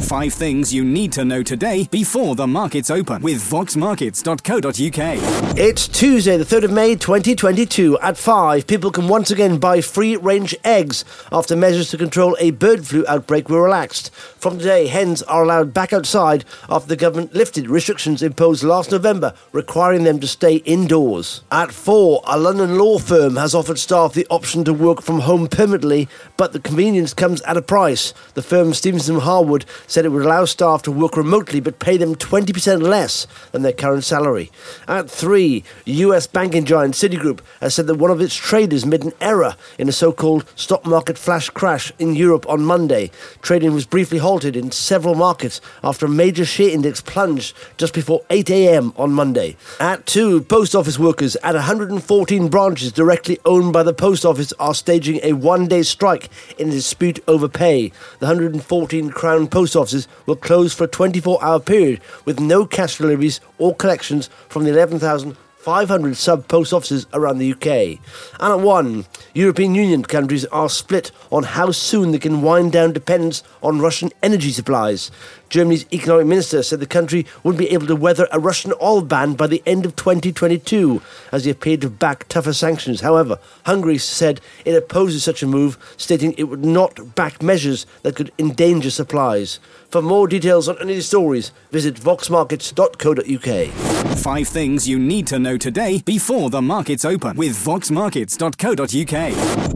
5 things you need to know today before the markets open with voxmarkets.co.uk. It's Tuesday, the 3rd of May 2022. At 5, people can once again buy free-range eggs after measures to control a bird flu outbreak were relaxed. From today, hens are allowed back outside after the government lifted restrictions imposed last November, requiring them to stay indoors. At 4, a London law firm has offered staff the option to work from home permanently, but the convenience comes at a price. The firm Stevenson Harwood said it would allow staff to work remotely but pay them 20% less than their current salary. At 3, US banking giant Citigroup has said that one of its traders made an error in a so-called stock market flash crash in Europe on Monday. Trading was briefly halted in several markets after a major share index plunged just before 8 a.m. on Monday. At 2, post office workers at 114 branches directly owned by the post office are staging a one-day strike in a dispute over pay. The 114 Crown post offices will close for a 24-hour period with no cash deliveries or collections from the 11,500 sub-post offices around the UK. And at 1, European Union countries are split on how soon they can wind down dependence on Russian energy supplies. Germany's economic minister said the country would be able to weather a Russian oil ban by the end of 2022, as he appeared to back tougher sanctions. However, Hungary said it opposes such a move, stating it would not back measures that could endanger supplies. For more details on any of these stories, visit voxmarkets.co.uk. 5 things you need to know today before the markets open with voxmarkets.co.uk.